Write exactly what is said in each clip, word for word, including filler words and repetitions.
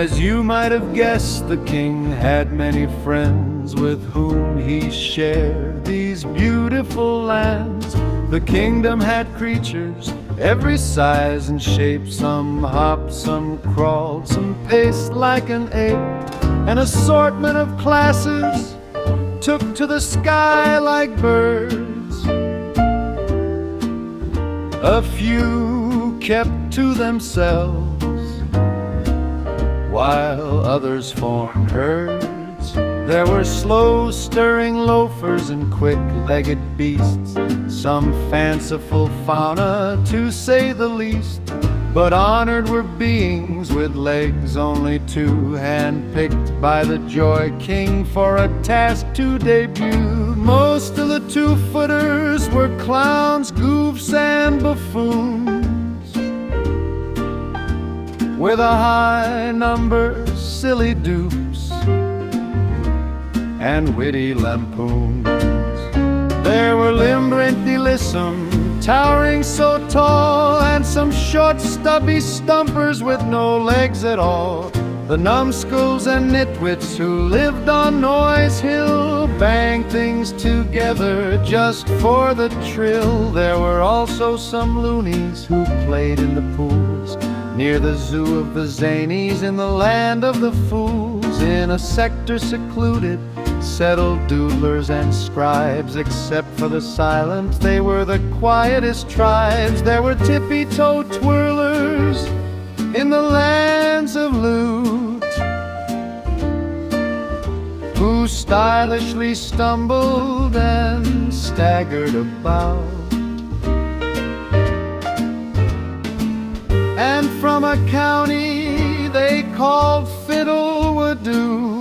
As you might have guessed, the king had many friends with whom he shared these beautiful lands. The kingdom had creatures every size and shape. Some hopped, some crawled, some paced like an ape. An assortment of classes took to the sky like birds. A few kept to themselves, while others formed herds. There were slow-stirring loafers and quick-legged beasts, some fanciful fauna, to say the least. But honored were beings with legs only two, hand-picked by the Joy King for a task to debut. Most of the two-footers were clowns, goofs, and buffoons, with a high number silly dupes and witty lampoons. There were Limbrintillissum, towering so tall, and some short stubby stumpers with no legs at all. The numbskulls and nitwits who lived on Noise Hill banged things together just for the thrill. There were also some loonies who played in the pools near the zoo of the zanies in the land of the fools. In a sector secluded settled doodlers and scribes. Except for the silent, they were the quietest tribes. There were tippy-toe twirlers in the lands of loot, who stylishly stumbled and staggered about. And from a county they called Fiddlewadoo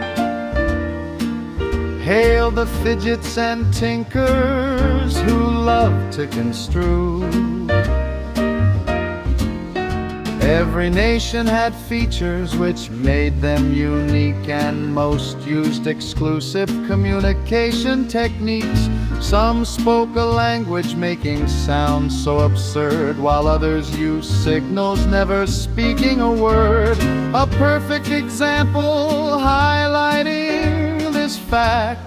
hailed the fidgets and tinkers who loved to construe. Every nation had features which made them unique, and most used exclusive communication techniques. Some spoke a language making sounds so absurd, while others used signals, never speaking a word. A perfect example highlighting this fact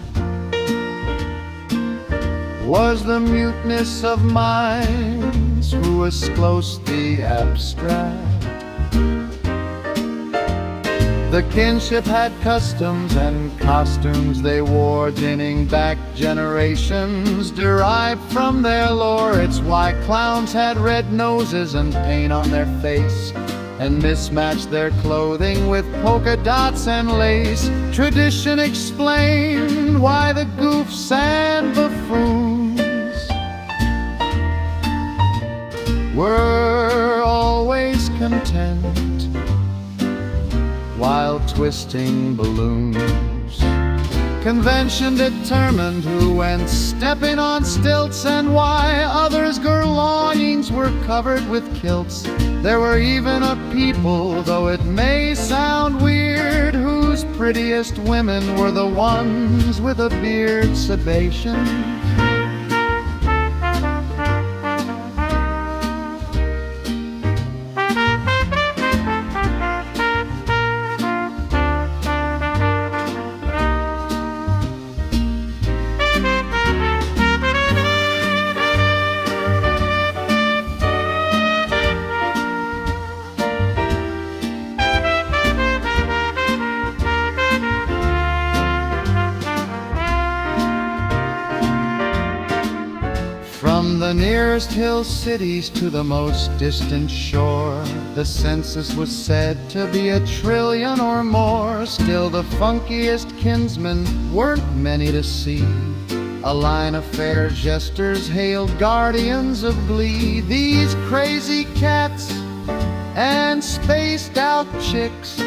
was the muteness of minds who was close the abstract. The kinship had customs and costumes they wore, dating back generations, derived from their lore. It's why clowns had red noses and paint on their face, and mismatched their clothing with polka dots and lace. Tradition explained why the goofs and buffoons were always content while twisting balloons. Convention determined who went stepping on stilts, and why others' girlongings were covered with kilts. There were even a people, though it may sound weird, whose prettiest women were the ones with a beard. Sebation. From the nearest hill cities to the most distant shore, the census was said to be a trillion or more. Still the funkiest kinsmen weren't many to see. A line of fair jesters hailed guardians of glee. These crazy cats and spaced out chicks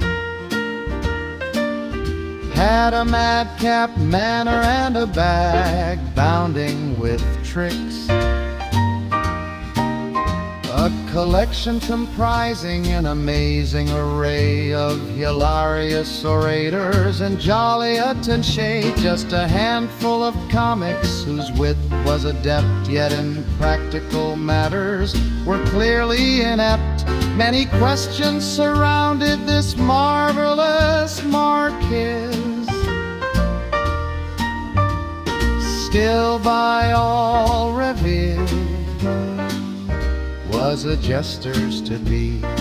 had a madcap manner and a bag bounding with tricks. A collection comprising an amazing array of hilarious orators and jolly attaché, just a handful of comics whose wit was adept, yet in practical matters were clearly inept. Many questions surrounded this marvelous marquise, still by all revered, was a jester's to be.